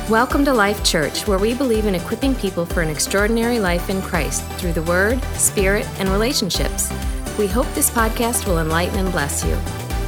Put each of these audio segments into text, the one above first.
Welcome to Life Church, where we believe in equipping people for an extraordinary life in Christ through the Word, Spirit, and relationships. We hope this podcast will enlighten and bless you.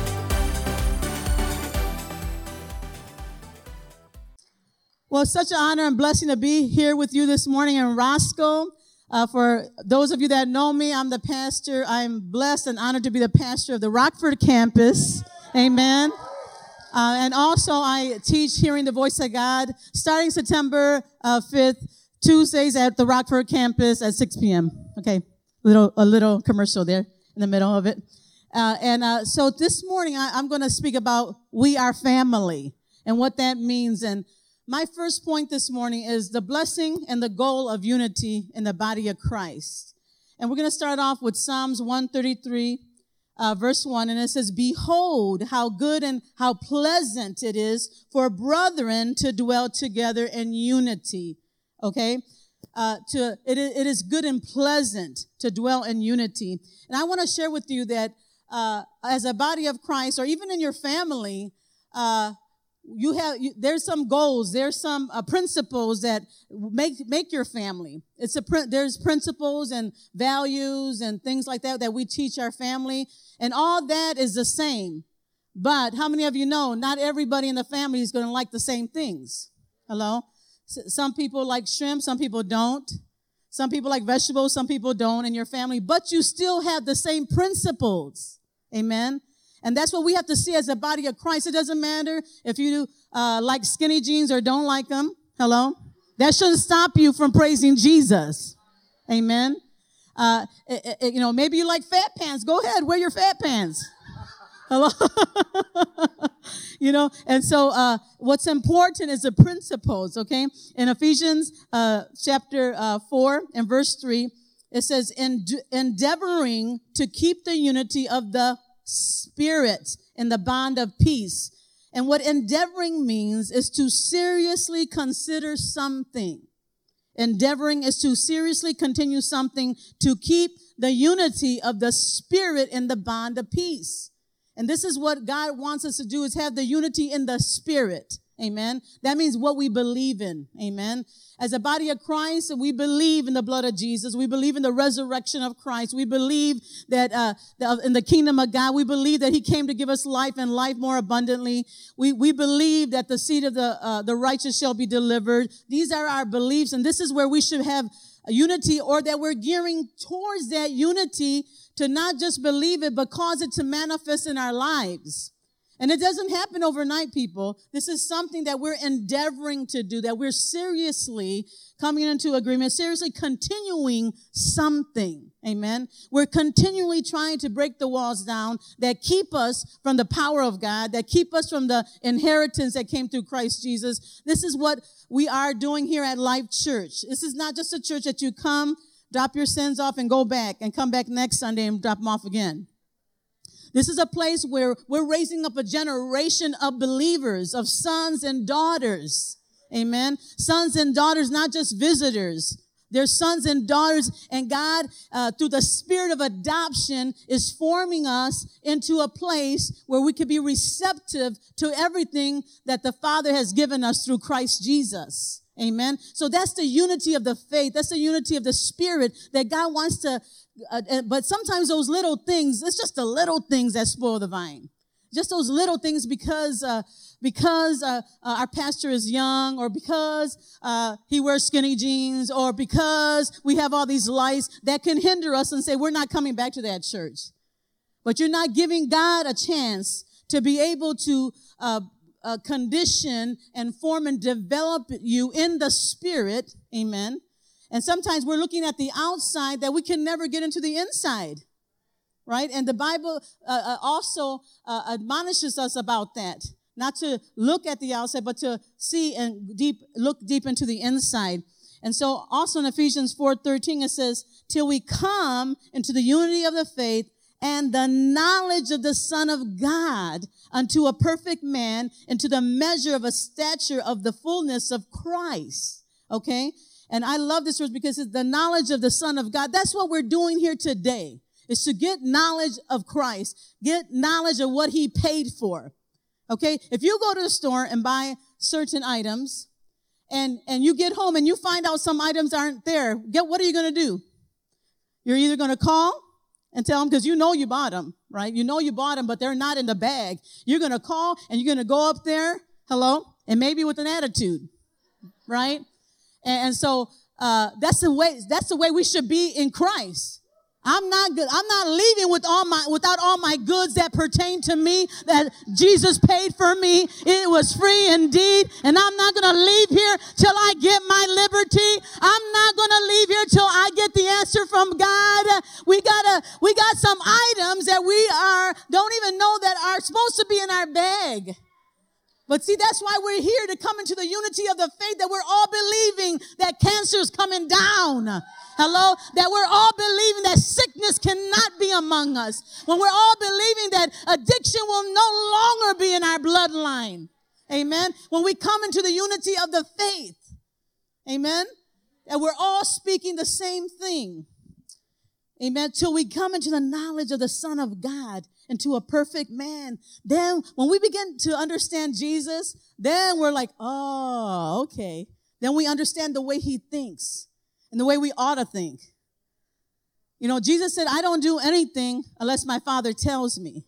Well, it's such an honor and blessing to be here with you this morning in Roscoe. For those of you that know me, I'm the pastor. I'm blessed and honored to be the pastor of the Rockford campus. Amen. And also I teach Hearing the Voice of God starting September 5th, Tuesdays at the Rockford campus at 6 p.m. Okay, a little commercial there in the middle of it. So this morning I'm going to speak about we are family and what that means. And my first point this morning is the blessing and the goal of unity in the body of Christ. And we're going to start off with Psalms 133. Verse 1, and it says, "Behold, how good and how pleasant it is for brethren to dwell together in unity." Okay? It is good and pleasant to dwell in unity. And I want to share with you that as a body of Christ, or even in your family, there's some goals, there's some principles that make your family. There's principles and values and things like that we teach our family, and all that is the same. But how many of you know not everybody in the family is going to like the same things? Hello? Some people like shrimp, some people don't. Some people like vegetables, some people don't in your family, but you still have the same principles. Amen? And that's what we have to see as a body of Christ. It doesn't matter if you like skinny jeans or don't like them. Hello? That shouldn't stop you from praising Jesus. Amen? Maybe you like fat pants. Go ahead, wear your fat pants. Hello? And so what's important is the principles, okay? In Ephesians chapter 4 and verse 3, it says, endeavoring to keep the unity of the Spirit in the bond of peace. And what endeavoring means is to seriously consider something. Endeavoring is to seriously continue something to keep the unity of the Spirit in the bond of peace. And this is what God wants us to do, is have the unity in the Spirit. Amen. That means what we believe in. Amen. As a body of Christ, we believe in the blood of Jesus. We believe in the resurrection of Christ. We believe that in the kingdom of God, we believe that He came to give us life and life more abundantly. We believe that the seed of the righteous shall be delivered. These are our beliefs, and this is where we should have a unity, or that we're gearing towards that unity to not just believe it, but cause it to manifest in our lives. And it doesn't happen overnight, people. This is something that we're endeavoring to do, that we're seriously coming into agreement, seriously continuing something. Amen. We're continually trying to break the walls down that keep us from the power of God, that keep us from the inheritance that came through Christ Jesus. This is what we are doing here at Life Church. This is not just a church that you come, drop your sins off, and go back, and come back next Sunday and drop them off again. This is a place where we're raising up a generation of believers, of sons and daughters. Amen. Sons and daughters, not just visitors. They're sons and daughters, and God, through the spirit of adoption, is forming us into a place where we can be receptive to everything that the Father has given us through Christ Jesus. Amen. So that's the unity of the faith. That's the unity of the Spirit that God wants to, but sometimes those little things, it's just the little things that spoil the vine. Just those little things because our pastor is young, or because he wears skinny jeans, or because we have all these lights that can hinder us and say, we're not coming back to that church. But you're not giving God a chance to be able to condition and form and develop you in the Spirit. Amen. And sometimes we're looking at the outside that we can never get into the inside. Right? And the Bible also admonishes us about that. Not to look at the outside, but to see and look deep into the inside. And so also in Ephesians 4:13, it says, till we come into the unity of the faith and the knowledge of the Son of God, unto a perfect man, into the measure of a stature of the fullness of Christ. Okay? And I love this verse because it's the knowledge of the Son of God. That's what we're doing here today, is to get knowledge of Christ, get knowledge of what He paid for. Okay? If you go to the store and buy certain items, and you get home and you find out some items aren't there, what are you going to do? You're either going to call and tell them, because you know you bought them, right? You know you bought them, but they're not in the bag. You're going to call and you're going to go up there, hello, and maybe with an attitude, right? And so that's the way we should be in Christ. I'm not leaving without all my goods that pertain to me, that Jesus paid for me. It was free indeed. And I'm not going to leave here till I get my liberty. I'm not going to leave here till I get the answer from God. We got some items that we don't even know that are supposed to be in our bag. But see, that's why we're here, to come into the unity of the faith, that we're all believing that cancer is coming down. Hello? That we're all believing that sickness cannot be among us. When we're all believing that addiction will no longer be in our bloodline. Amen? When we come into the unity of the faith. Amen? And we're all speaking the same thing. Amen? Till we come into the knowledge of the Son of God, into a perfect man. Then when we begin to understand Jesus, then we're like, oh, okay. Then we understand the way he thinks and the way we ought to think. You know, Jesus said, I don't do anything unless my Father tells me.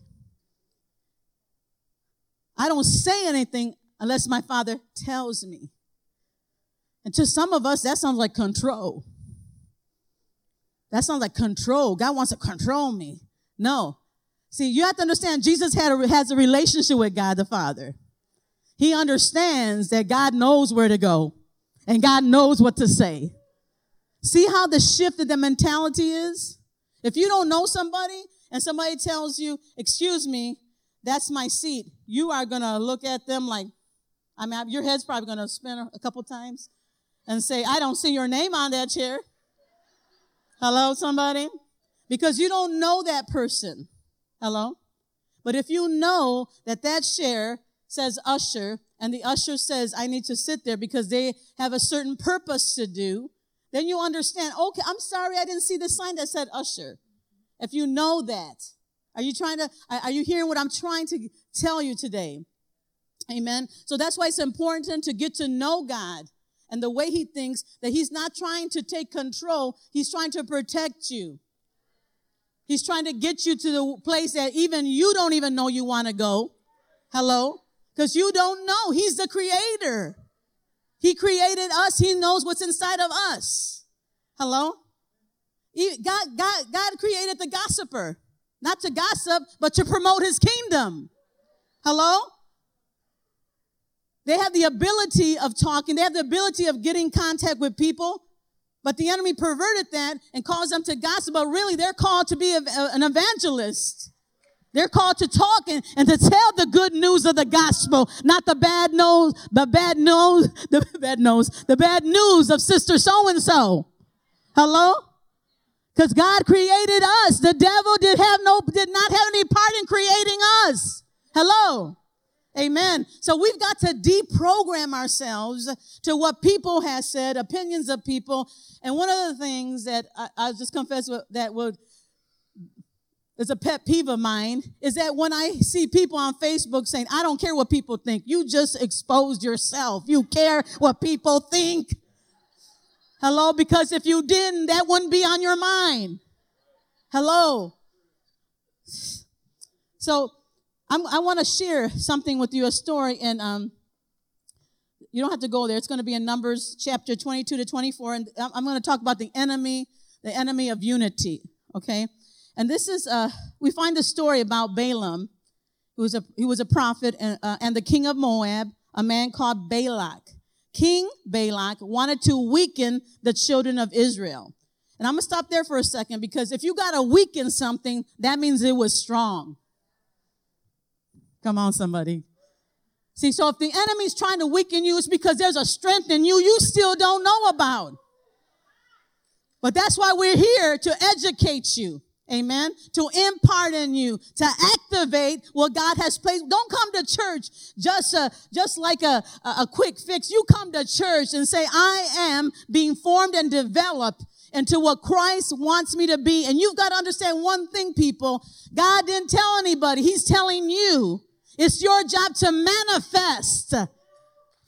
I don't say anything unless my Father tells me. And to some of us, that sounds like control. That sounds like control. God wants to control me. No. See, you have to understand, Jesus has a relationship with God the Father. He understands that God knows where to go and God knows what to say. See how the shift of the mentality is? If you don't know somebody and somebody tells you, excuse me, that's my seat, you are going to look at them like, your head's probably going to spin a couple times and say, I don't see your name on that chair. Hello, somebody? Because you don't know that person. Hello? But if you know that chair says usher, and the usher says, I need to sit there because they have a certain purpose to do, then you understand, okay, I'm sorry I didn't see the sign that said usher. If you know that, are you hearing what I'm trying to tell you today? Amen? So that's why it's important to get to know God and the way he thinks, that he's not trying to take control, he's trying to protect you. He's trying to get you to the place that even you don't even know you want to go. Hello? Because you don't know. He's the creator. He created us. He knows what's inside of us. Hello? God created the gossiper. Not to gossip, but to promote his kingdom. Hello? They have the ability of talking. They have the ability of getting contact with people. But the enemy perverted that and caused them to gossip. But really, they're called to be an evangelist. They're called to talk and to tell the good news of the gospel, not the bad news of sister so-and-so. Hello? Because God created us. The devil did not have any part in creating us. Hello? Amen. So we've got to deprogram ourselves to what people have said, opinions of people. And one of the things that I'll just confess is a pet peeve of mine is that when I see people on Facebook saying, I don't care what people think. You just exposed yourself. You care what people think. Hello? Because if you didn't, that wouldn't be on your mind. Hello? So I want to share something with you, a story, and you don't have to go there. It's going to be in Numbers chapter 22 to 24, and I'm going to talk about the enemy of unity, okay? And this is, we find a story about Balaam, who was a prophet, and the king of Moab, a man called Balak. King Balak wanted to weaken the children of Israel. And I'm going to stop there for a second, because if you got to weaken something, that means it was strong. Come on, somebody. See, so if the enemy's trying to weaken you, it's because there's a strength in you still don't know about. But that's why we're here, to educate you. Amen. To impart in you, to activate what God has placed. Don't come to church just like a quick fix. You come to church and say, I am being formed and developed into what Christ wants me to be. And you've got to understand one thing, people. God didn't tell anybody. He's telling you. It's your job to manifest,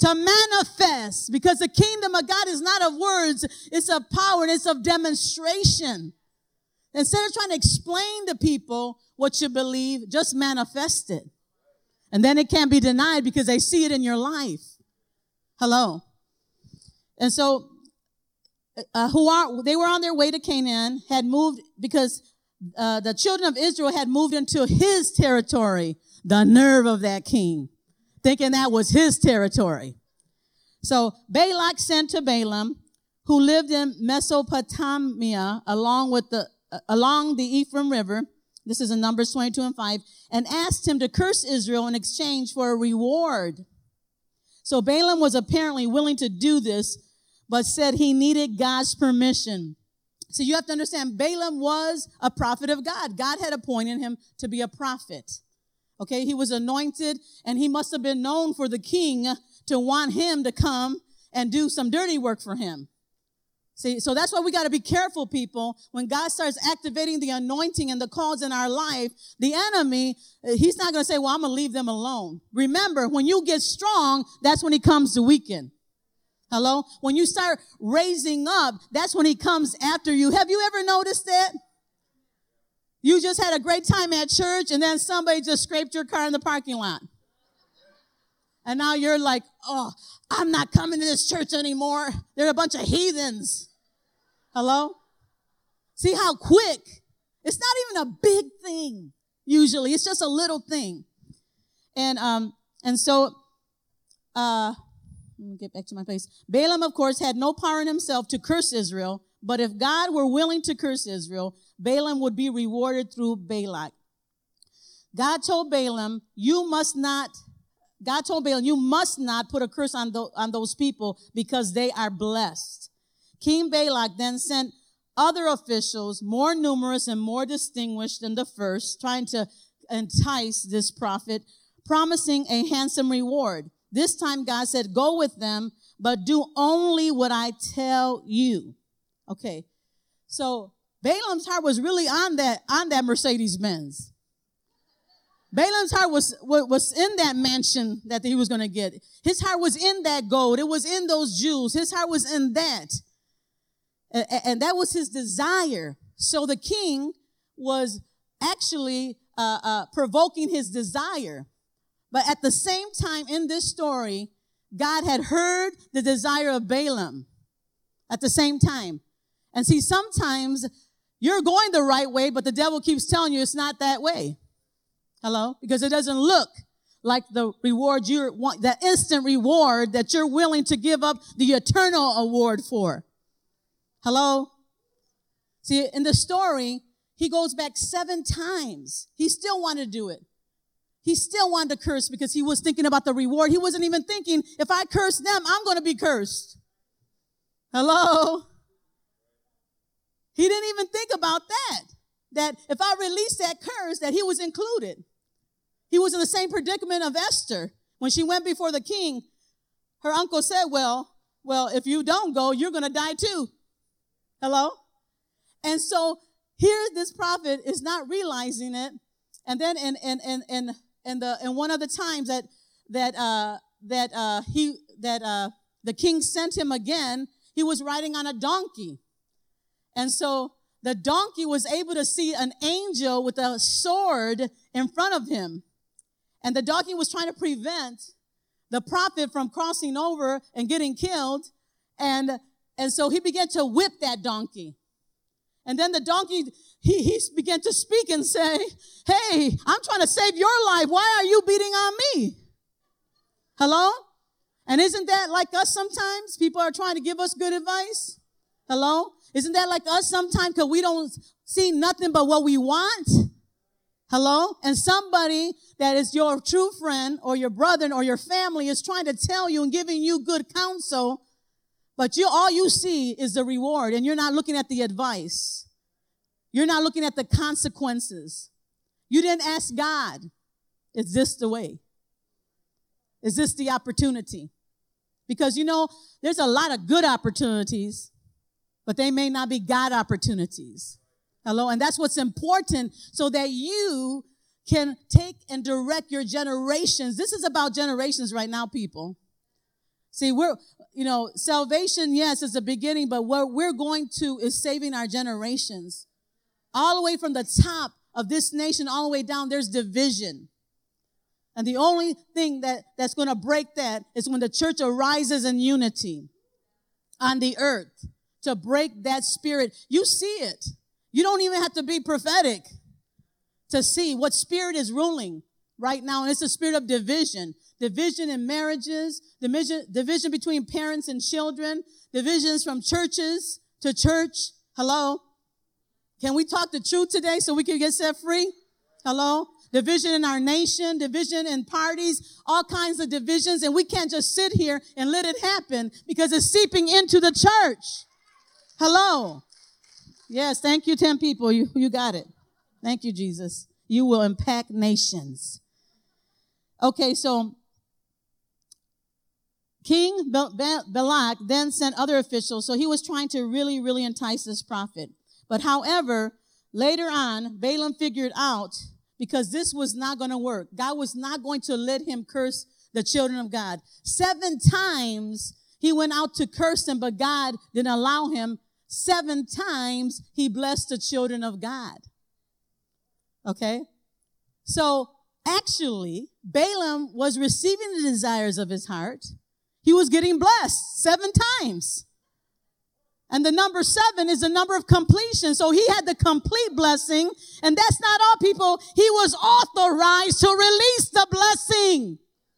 to manifest, because the kingdom of God is not of words, it's of power and it's of demonstration. Instead of trying to explain to people what you believe, just manifest it. And then it can't be denied because they see it in your life. Hello. And so, they were on their way to Canaan, had moved because the children of Israel had moved into his territory. The nerve of that king, thinking that was his territory. So Balak sent to Balaam, who lived in Mesopotamia along the Ephraim River. This is in Numbers 22 and 5, and asked him to curse Israel in exchange for a reward. So Balaam was apparently willing to do this, but said he needed God's permission. So you have to understand, Balaam was a prophet of God. God had appointed him to be a prophet. Okay, he was anointed, and he must have been known for the king to want him to come and do some dirty work for him. See, so that's why we got to be careful, people. When God starts activating the anointing and the calls in our life, the enemy, he's not going to say, well, I'm going to leave them alone. Remember, when you get strong, that's when he comes to weaken. Hello? When you start raising up, that's when he comes after you. Have you ever noticed that? You just had a great time at church, and then somebody just scraped your car in the parking lot. And now you're like, oh, I'm not coming to this church anymore. They're a bunch of heathens. Hello? See how quick? It's not even a big thing, usually. It's just a little thing. And so, let me get back to my place. Balaam, of course, had no power in himself to curse Israel, but if God were willing to curse Israel, Balaam would be rewarded through Balak. God told Balaam, you must not put a curse on those people because they are blessed. King Balak then sent other officials, more numerous and more distinguished than the first, trying to entice this prophet, promising a handsome reward. This time God said, go with them, but do only what I tell you. Okay. So Balaam's heart was really on that Mercedes-Benz. Balaam's heart was in that mansion that he was going to get. His heart was in that gold. It was in those jewels. His heart was in that. And that was his desire. So the king was actually provoking his desire. But at the same time in this story, God had heard the desire of Balaam at the same time. And see, sometimes you're going the right way, but the devil keeps telling you it's not that way. Hello? Because it doesn't look like the reward you want, that instant reward that you're willing to give up the eternal award for. Hello? See, in the story, he goes back 7 times. He still wanted to do it. He still wanted to curse because he was thinking about the reward. He wasn't even thinking, if I curse them, I'm going to be cursed. Hello? He didn't even think about that if I released that curse, that he was included. He was in the same predicament of Esther. When she went before the king, her uncle said, well, if you don't go, you're going to die too. Hello? And so here this prophet is not realizing it. And then in one of the times the king sent him again, he was riding on a donkey. And so the donkey was able to see an angel with a sword in front of him. And the donkey was trying to prevent the prophet from crossing over and getting killed. And so he began to whip that donkey. And then the donkey, he began to speak and say, hey, I'm trying to save your life. Why are you beating on me? Hello? And isn't that like us sometimes? People are trying to give us good advice. Hello? Isn't that like us sometimes because we don't see nothing but what we want? Hello? And somebody that is your true friend or your brother or your family is trying to tell you and giving you good counsel, but all you see is the reward, and you're not looking at the advice. You're not looking at the consequences. You didn't ask God, is this the way? Is this the opportunity? Because, there's a lot of good opportunities, but they may not be God opportunities. Hello? And that's what's important so that you can take and direct your generations. This is about generations right now, people. See, salvation, yes, is the beginning, but what we're going to is saving our generations. All the way from the top of this nation, all the way down, there's division. And the only thing that's going to break that is when the church arises in unity on the earth to break that spirit. You see it. You don't even have to be prophetic to see what spirit is ruling right now. And it's a spirit of division. Division in marriages, division between parents and children, divisions from churches to church. Hello? Can we talk the truth today so we can get set free? Hello? Division in our nation, division in parties, all kinds of divisions. And we can't just sit here and let it happen because it's seeping into the church. Hello? Yes, thank you, 10 people. You got it. Thank you, Jesus. You will impact nations. Okay, so King Balak then sent other officials. So he was trying to really, really entice this prophet. But however, later on, Balaam figured out because this was not going to work. God was not going to let him curse the children of God. 7 times he went out to curse them, but God didn't allow him. 7 times he blessed the children of God. Okay? So actually, Balaam was receiving the desires of his heart. He was getting blessed 7 times. And the number 7 is the number of completion. So he had the complete blessing. And that's not all, people. He was authorized to release the blessing.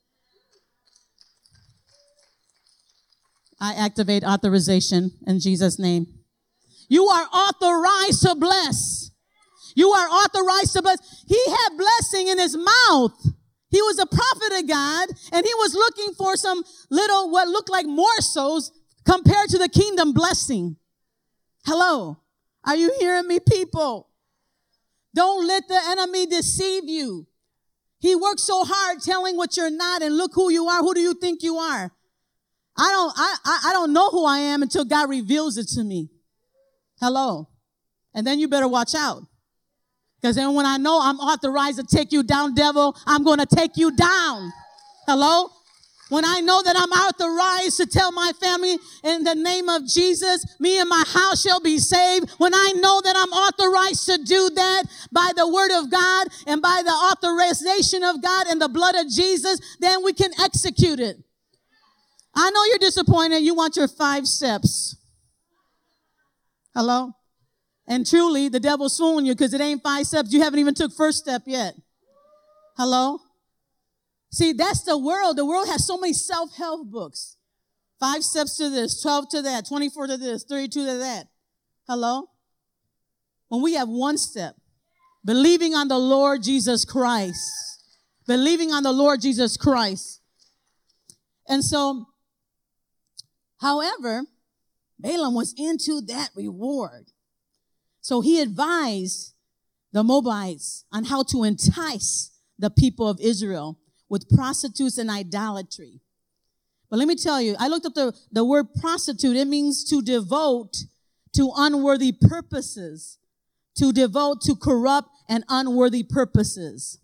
I activate authorization in Jesus' name. You are authorized to bless. You are authorized to bless. He had blessing in his mouth. He was a prophet of God, and he was looking for some little, what looked like morsels compared to the kingdom blessing. Hello. Are you hearing me, people? Don't let the enemy deceive you. He works so hard telling what you're not, and look who you are. Who do you think you are? I don't know who I am until God reveals it to me. Hello. And then you better watch out. Because then when I know I'm authorized to take you down, devil, I'm going to take you down. Hello? When I know that I'm authorized to tell my family in the name of Jesus, me and my house shall be saved. When I know that I'm authorized to do that by the word of God and by the authorization of God and the blood of Jesus, then we can execute it. I know you're disappointed. You want your 5 steps. Hello? And truly, the devil's fooling you because it ain't 5 steps. You haven't even took first step yet. Hello? See, that's the world. The world has so many self-help books. 5 steps to this, 12 to that, 24 to this, 32 to that. Hello? When we have 1 step, believing on the Lord Jesus Christ. Believing on the Lord Jesus Christ. And so, however, Balaam was into that reward. So he advised the Moabites on how to entice the people of Israel with prostitutes and idolatry. But let me tell you, I looked up the word prostitute. It means to devote to unworthy purposes. To devote to corrupt and unworthy purposes.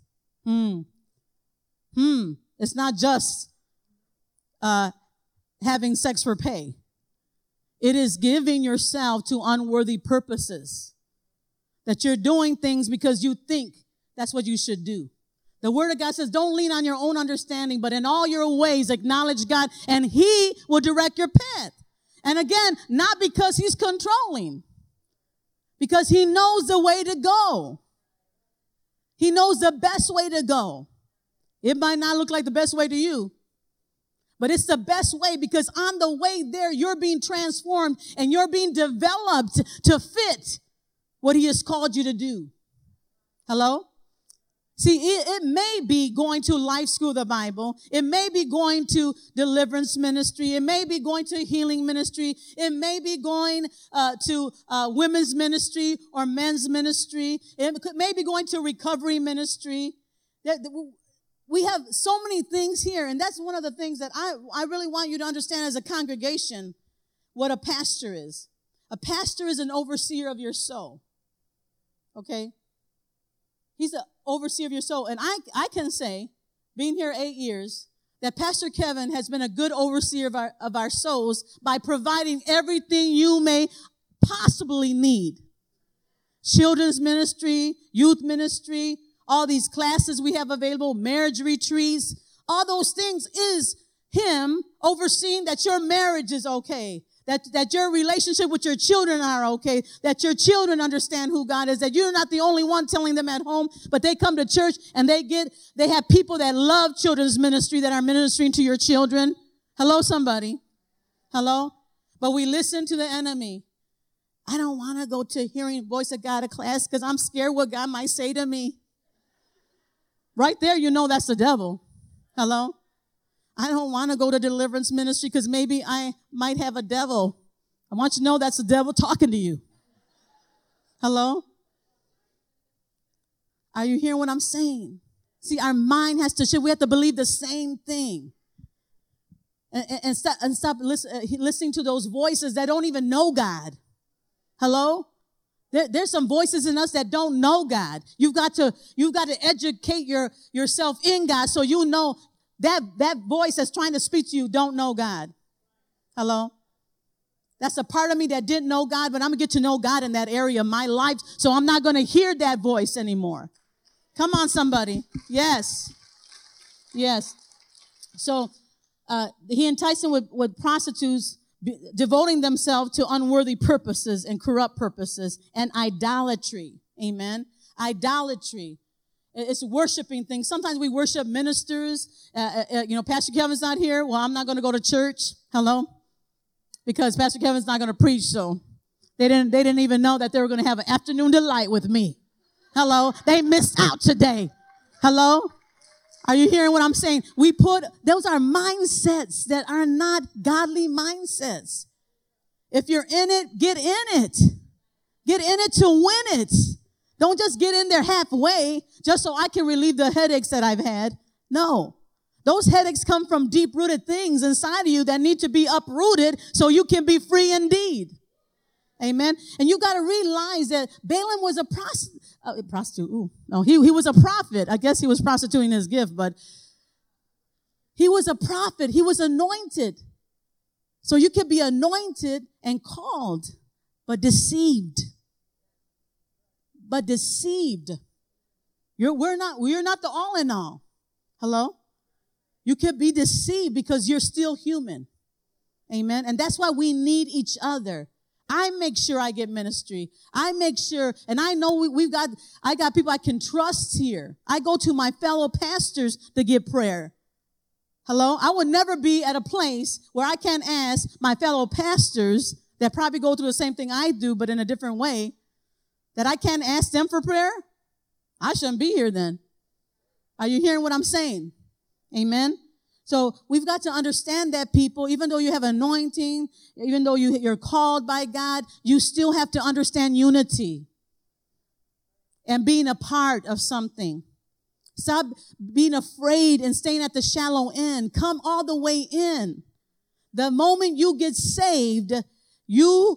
It's not just having sex for pay. It is giving yourself to unworthy purposes. That you're doing things because you think that's what you should do. The word of God says, don't lean on your own understanding, but in all your ways acknowledge God, and he will direct your path. And again, not because he's controlling, because he knows the way to go. He knows the best way to go. It might not look like the best way to you, but it's the best way because on the way there, you're being transformed and you're being developed to fit what he has called you to do. Hello? See, it may be going to Life School of the Bible. It may be going to deliverance ministry. It may be going to healing ministry. It may be going to women's ministry or men's ministry. It may be going to recovery ministry. We have so many things here, and that's one of the things that I really want you to understand as a congregation what a pastor is. A pastor is an overseer of your soul. Okay? He's an overseer of your soul. And I can say, being here 8 years, that Pastor Kevin has been a good overseer of our souls by providing everything you may possibly need. Children's ministry, youth ministry, all these classes we have available, marriage retreats, all those things is him overseeing that your marriage is okay, that your relationship with your children are okay, that your children understand who God is, that you're not the only one telling them at home, but they come to church and they have people that love children's ministry that are ministering to your children. Hello, somebody. Hello? But we listen to the enemy. I don't want to go to hearing Voice of God class because I'm scared what God might say to me. Right there, you know that's the devil. Hello? I don't want to go to deliverance ministry because maybe I might have a devil. I want you to know that's the devil talking to you. Hello? Are you hearing what I'm saying? See, our mind has to shift. We have to believe the same thing. And stop listening to those voices that don't even know God. Hello? There's some voices in us that don't know God. You've got to educate yourself in God so you know that voice that's trying to speak to you don't know God. Hello? That's a part of me that didn't know God, but I'm going to get to know God in that area of my life, so I'm not going to hear that voice anymore. Come on, somebody. Yes. Yes. So he enticed them with prostitutes devoting themselves to unworthy purposes and corrupt purposes and idolatry. Amen. Idolatry. It's worshiping things. Sometimes we worship ministers. Pastor Kevin's not here. Well, I'm not going to go to church. Hello? Because Pastor Kevin's not going to preach, so they didn't even know that they were going to have an afternoon delight with me. Hello? They missed out today. Hello? Are you hearing what I'm saying? Those are mindsets that are not godly mindsets. If you're in it, get in it. Get in it to win it. Don't just get in there halfway just so I can relieve the headaches that I've had. No. Those headaches come from deep-rooted things inside of you that need to be uprooted so you can be free indeed. Amen. And you got to realize that Balaam was a prostitute. No, he was a prophet. I guess he was prostituting his gift, but he was a prophet. He was anointed. So you can be anointed and called, but deceived. But deceived. We're not the all in all. Hello? You can be deceived because you're still human. Amen. And that's why we need each other. I make sure I get ministry. I make sure, and I know I got people I can trust here. I go to my fellow pastors to get prayer. Hello? I would never be at a place where I can't ask my fellow pastors that probably go through the same thing I do, but in a different way, that I can't ask them for prayer. I shouldn't be here then. Are you hearing what I'm saying? Amen? So we've got to understand that, people, even though you have anointing, even though you're called by God, you still have to understand unity and being a part of something. Stop being afraid and staying at the shallow end. Come all the way in. The moment you get saved, you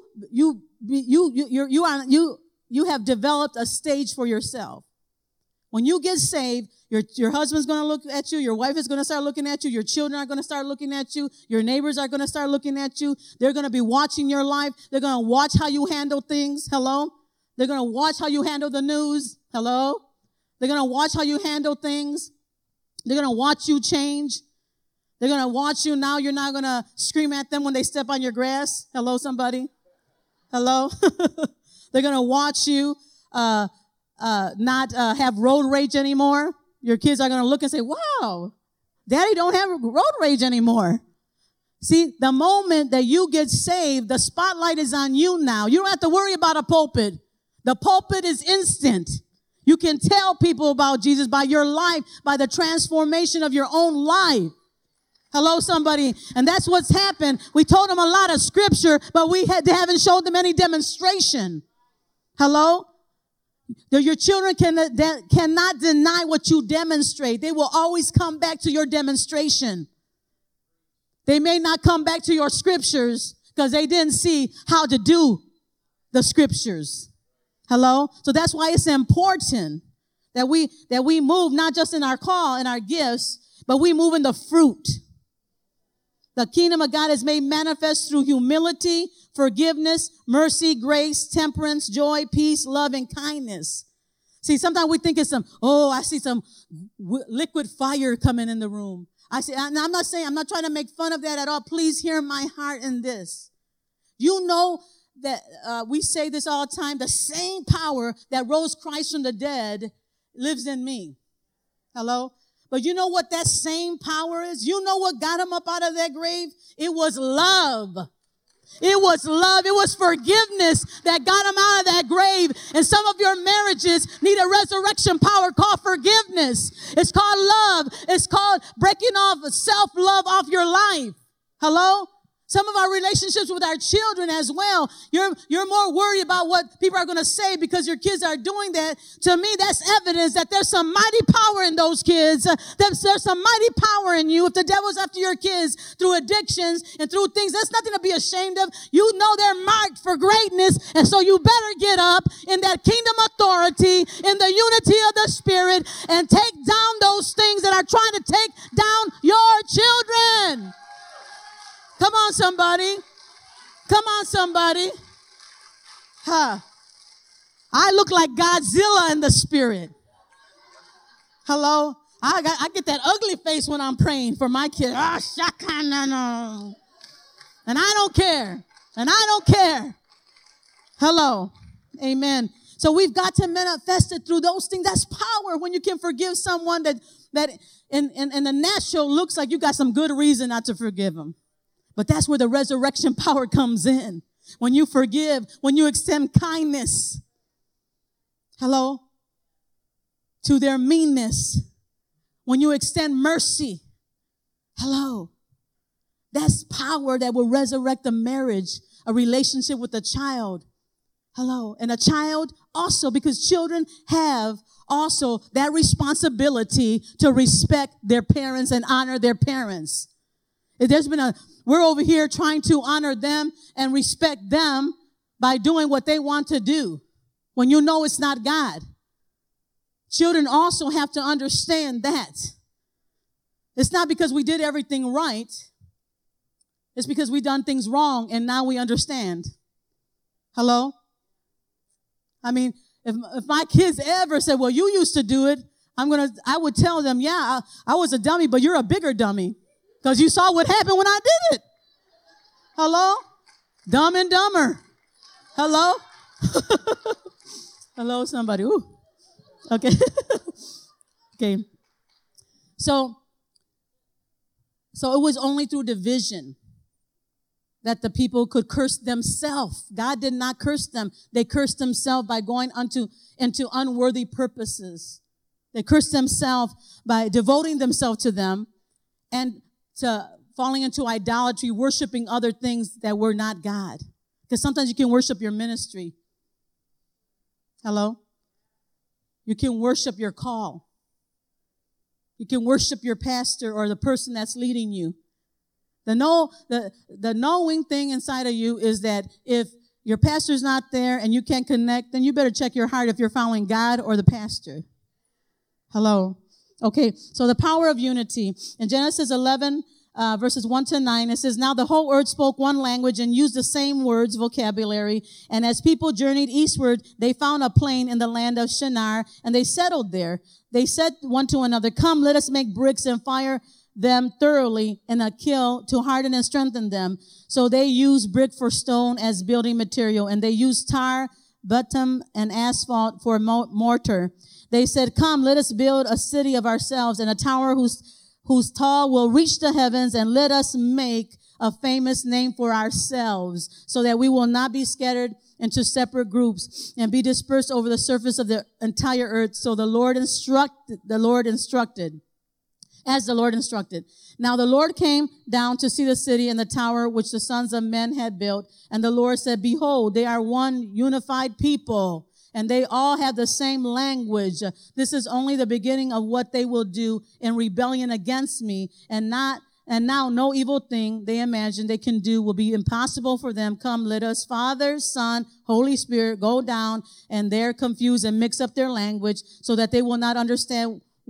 have developed a stage for yourself. When you get saved, your husband's going to look at you. Your wife is going to start looking at you. Your children are going to start looking at you. Your neighbors are going to start looking at you. They're going to be watching your life. They're going to watch how you handle things. Hello? They're going to watch how you handle the news. Hello? They're going to watch how you handle things. They're going to watch you change. They're going to watch you now. You're not going to scream at them when they step on your grass. Hello, somebody? Hello? They're going to watch you not have road rage anymore. Your kids are going to look and say, wow, Daddy don't have road rage anymore. See, the moment that you get saved, the spotlight is on you now. You don't have to worry about a pulpit. The pulpit is instant. You can tell people about Jesus by your life, by the transformation of your own life. Hello, somebody. And that's what's happened. We told them a lot of scripture, but we haven't showed them any demonstration. Hello? Your children cannot deny what you demonstrate. They will always come back to your demonstration. They may not come back to your scriptures because they didn't see how to do the scriptures. Hello? So that's why it's important that we move not just in our call and our gifts but we move in the fruit. The kingdom of God is made manifest through humility, forgiveness, mercy, grace, temperance, joy, peace, love, and kindness. See, sometimes we think it's I see some liquid fire coming in the room. I'm not trying to make fun of that at all. Please hear my heart in this. You know that we say this all the time, the same power that rose Christ from the dead lives in me. Hello? But you know what that same power is? You know what got him up out of that grave? It was love. It was love. It was forgiveness that got him out of that grave. And some of your marriages need a resurrection power called forgiveness. It's called love. It's called breaking off self-love off your life. Hello? Some of our relationships with our children as well. You're more worried about what people are going to say because your kids are doing that. To me, that's evidence that there's some mighty power in those kids. There's some mighty power in you. If the devil's after your kids through addictions and through things, that's nothing to be ashamed of. You know they're marked for greatness, and so you better get up in that kingdom authority, in the unity of the Spirit, and take down those things that are trying to take down your children. Come on, somebody. Come on, somebody. I look like Godzilla in the spirit. Hello? I get that ugly face when I'm praying for my kids. And I don't care. And I don't care. Hello? Amen. So we've got to manifest it through those things. That's power when you can forgive someone that in the natural looks like you got some good reason not to forgive them. But that's where the resurrection power comes in. When you forgive, when you extend kindness, hello, to their meanness, when you extend mercy, hello, that's power that will resurrect a marriage, a relationship with a child, hello, and a child also, because children have also that responsibility to respect their parents and honor their parents. We're over here trying to honor them and respect them by doing what they want to do when you know it's not God. Children also have to understand that. It's not because we did everything right. It's because we done things wrong and now we understand. Hello? I mean, if my kids ever said, well, you used to do it, I would tell them, yeah, I was a dummy, but you're a bigger dummy. Because you saw what happened when I did it. Hello? Dumb and Dumber. Hello? Hello, somebody. Ooh. Okay. Okay. So it was only through division that the people could curse themselves. God did not curse them. They cursed themselves by going into unworthy purposes. They cursed themselves by devoting themselves to them and to falling into idolatry, worshiping other things that were not God. Because sometimes you can worship your ministry. Hello? You can worship your call. You can worship your pastor or the person that's leading you. The knowing thing inside of you is that if your pastor's not there and you can't connect, then you better check your heart if you're following God or the pastor. Hello? Okay, so the power of unity. In Genesis 11, verses 1 to 9, it says, now the whole earth spoke one language and used the same words, vocabulary. And as people journeyed eastward, they found a plain in the land of Shinar, and they settled there. They said one to another, come, let us make bricks and fire them thoroughly in a kiln to harden and strengthen them. So they used brick for stone as building material, and they used tar, bitumen, and asphalt for mortar. They said, come, let us build a city of ourselves and a tower whose tall will reach the heavens, and let us make a famous name for ourselves so that we will not be scattered into separate groups and be dispersed over the surface of the entire earth. So the Lord instructed. Now the Lord came down to see the city and the tower which the sons of men had built. And the Lord said, behold, they are one unified people, and they all have the same language. This is only the beginning of what they will do in rebellion against me. And now no evil thing they imagine they can do will be impossible for them. Come, let us, Father, Son, Holy Spirit, go down and there confuse and mix up their language so that they will not understand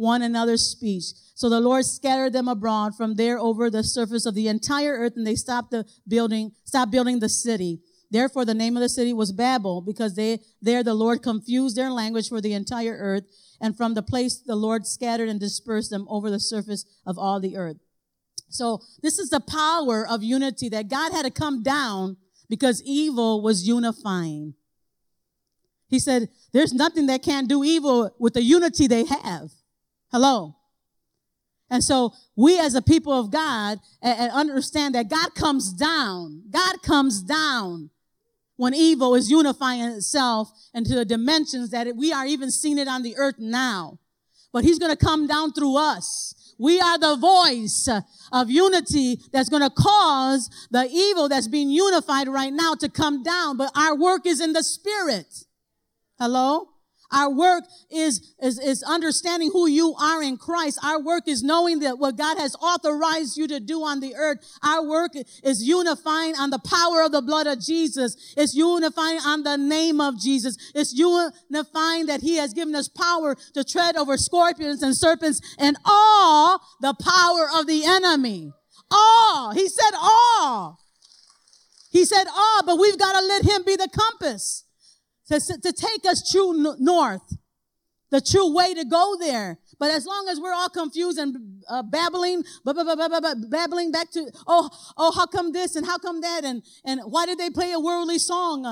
one another's speech. So the Lord scattered them abroad from there over the surface of the entire earth, and they stopped building the city. Therefore, the name of the city was Babel, because there the Lord confused their language for the entire earth, and from the place the Lord scattered and dispersed them over the surface of all the earth. So this is the power of unity, that God had to come down because evil was unifying. He said, there's nothing that can do evil with the unity they have. Hello. And so we as a people of God understand that God comes down. God comes down when evil is unifying itself into the dimensions that we are even seeing it on the earth now. But he's going to come down through us. We are the voice of unity that's going to cause the evil that's being unified right now to come down. But our work is in the spirit. Hello? Our work is understanding who you are in Christ. Our work is knowing that what God has authorized you to do on the earth. Our work is unifying on the power of the blood of Jesus. It's unifying on the name of Jesus. It's unifying that he has given us power to tread over scorpions and serpents and all the power of the enemy. All. He said all. He said all, but we've got to let him be the compass. To take us true north, the true way to go there. But as long as we're all confused and babbling back to, how come this and how come that, and why did they play a worldly song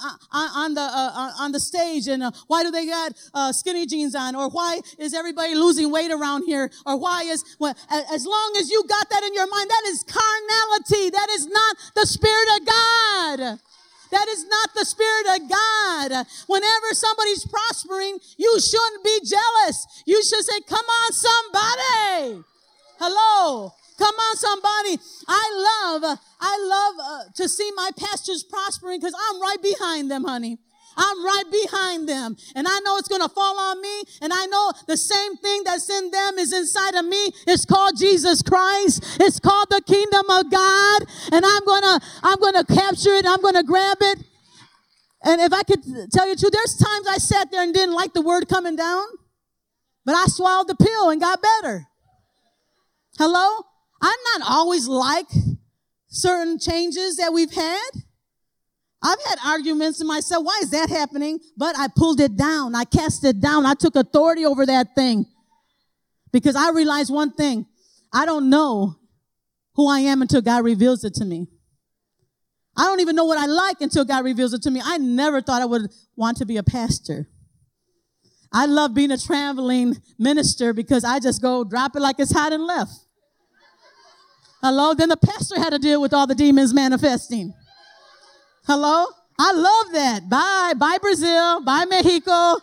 on the stage, and why do they got skinny jeans on, or why is everybody losing weight around here, or as long as you got that in your mind, that is carnality. That is not the Spirit of God. That is not the Spirit of God. Whenever somebody's prospering, you shouldn't be jealous. You should say, come on, somebody. Hello. Come on, somebody. I love to see my pastors prospering, because I'm right behind them, honey. I'm right behind them. And I know it's going to fall on me. And I know the same thing that's in them is inside of me. It's called Jesus Christ. It's called the kingdom of God. And I'm going to capture it. I'm going to grab it. And if I could tell you the truth, there's times I sat there and didn't like the word coming down. But I swallowed the pill and got better. Hello? I'm not always like certain changes that we've had. I've had arguments in myself. Why is that happening? But I pulled it down. I cast it down. I took authority over that thing. Because I realized one thing. I don't know who I am until God reveals it to me. I don't even know what I like until God reveals it to me. I never thought I would want to be a pastor. I love being a traveling minister because I just go drop it like it's hot and left. Hello? Then the pastor had to deal with all the demons manifesting. Hello? I love that. Bye Brazil. Bye Mexico.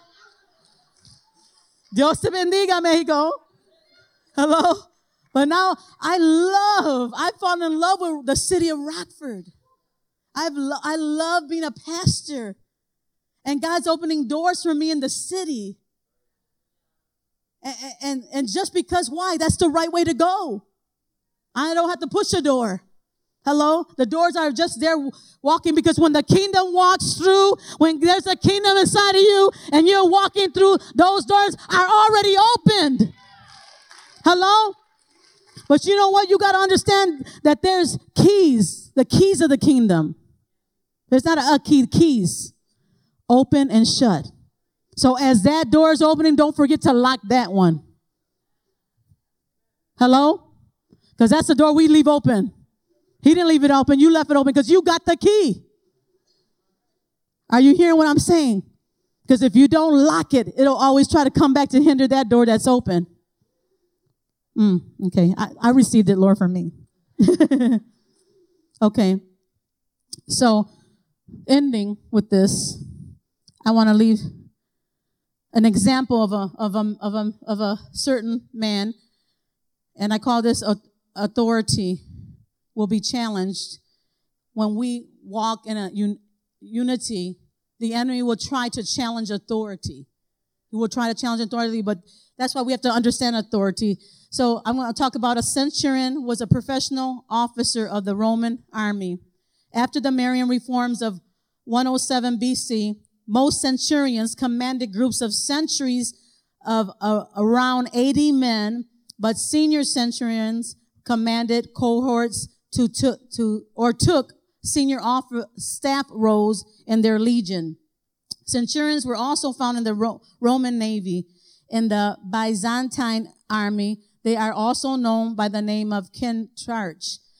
Dios te bendiga, Mexico. Hello? But now I fall in love with the city of Rockford. I love being a pastor. And God's opening doors for me in the city. And just because, why? That's the right way to go. I don't have to push a door. Hello? The doors are just there walking, because when the kingdom walks through, when there's a kingdom inside of you and you're walking through, those doors are already opened. Hello? But you know what? You got to understand that there's keys, the keys of the kingdom. There's not a key, keys. Open and shut. So as that door is opening, don't forget to lock that one. Hello? Because that's the door we leave open. He didn't leave it open. You left it open because you got the key. Are you hearing what I'm saying? Because if you don't lock it, it'll always try to come back to hinder that door that's open. Okay. I received it, Lord, for me. Okay. So, ending with this, I want to leave an example of a certain man, and I call this authority will be challenged when we walk in a unity. The enemy will try to challenge authority. He will try to challenge authority, but that's why we have to understand authority. So I'm going to talk about a centurion was a professional officer of the Roman army. After the Marian reforms of 107 BC, most centurions commanded groups of centuries of around 80 men, but senior centurions commanded cohorts took senior staff roles in their legion. Centurions were also found in the Roman Navy. In the Byzantine army, they are also known by the name of kentarch.